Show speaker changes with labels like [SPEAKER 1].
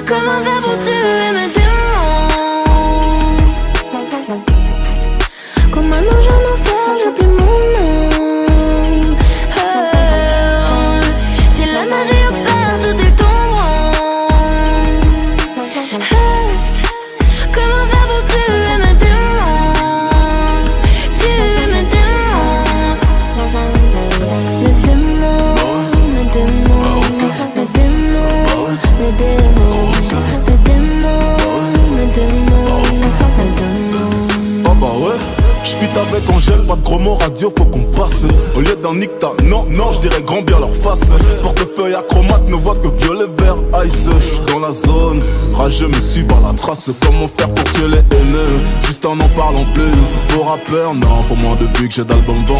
[SPEAKER 1] Comment faire pour tuer mes démons? Quand maintenant j'en enfer, j'oublie mon nom. Si la magie opère, tous ils tomberont. Comment faire pour tuer mes démons? Tuer mes démons. Mes démons, mes démons, mes démons, mes démons.
[SPEAKER 2] Ah bah ouais, j'fite avec Angèle, pas de gros mots radio, faut qu'on passe. Au lieu d'un nicta, non, j'dirais grand bien leur face. Portefeuille acromate, ne voit que violet, vert, ice. J'suis dans la zone, rageux me suis par la trace. Comment faire pour tuer les haineux? Juste en parlant plus. C'est pour rappeur, non, pour moins de vues que j'ai d'albums vendus.